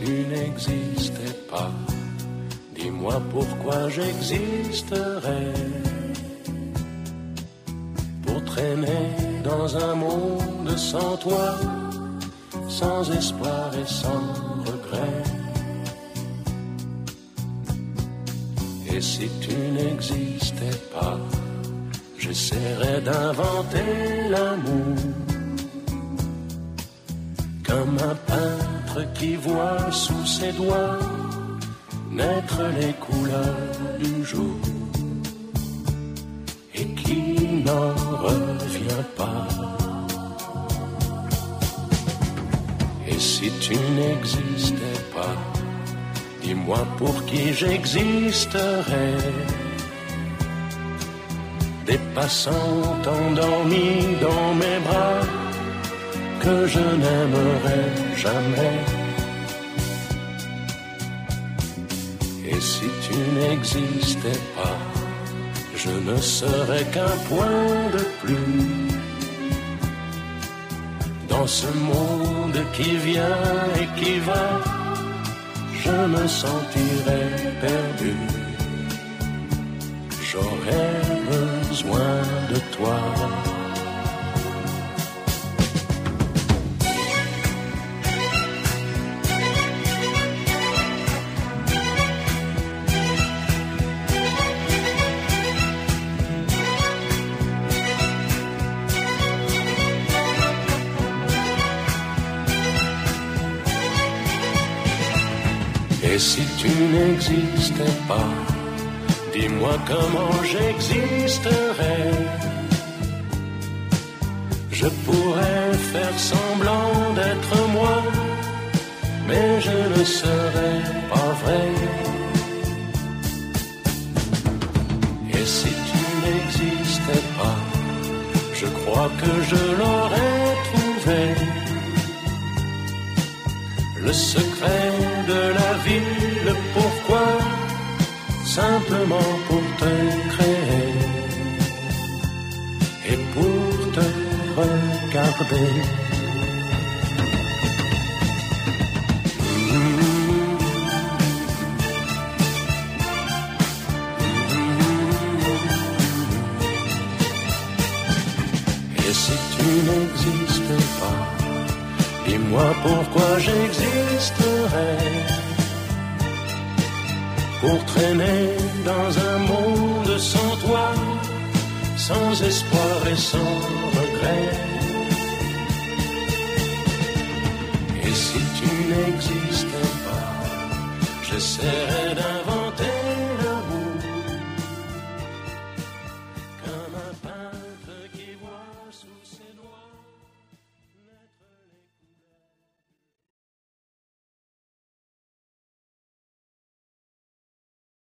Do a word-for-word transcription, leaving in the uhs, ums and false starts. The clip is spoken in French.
tu n'existais pas, dis-moi pourquoi j'existerais. Pour traîner dans un monde sans toi, sans espoir et sans regret. Et si tu n'existais pas, j'essaierais d'inventer l'amour, comme un peintre qui voit sous ses doigts naître les couleurs du jour et qui n'en revient pas. Et si tu n'existais pas, dis-moi pour qui j'existerais. Des passants endormis dans mes bras que je n'aimerais jamais. Et si tu n'existais pas, je ne serais qu'un point de plus dans ce monde qui vient et qui va. Je me sentirais perdu. J'aurais besoin de toi. Et si tu n'existais pas, dis-moi comment j'existerais. Je pourrais faire semblant d'être moi, mais je ne serais pas vrai. Et si tu n'existais pas, je crois que je l'aurais trouvé. Le secret de la vie, le pourquoi, simplement pour te créer et pour te regarder. Et si tu n'existais pas, dis-moi pourquoi j'existerais. Pour traîner dans un monde sans toi, sans espoir et sans regret. Et si tu n'existais pas, j'essaierais d'inventer